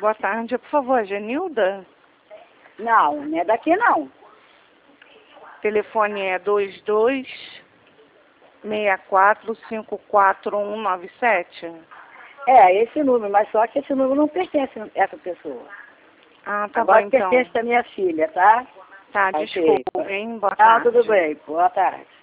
boa tarde. Por favor, Genilda? Não, não é daqui não. O telefone é 2264549197. É, esse número, mas só que esse número não pertence a essa pessoa. Ah, tá Agora bom, então. pertence à minha filha, tá? Tá, Ok. desculpa, hein? Boa Ah, tarde. tudo bem. Boa tarde.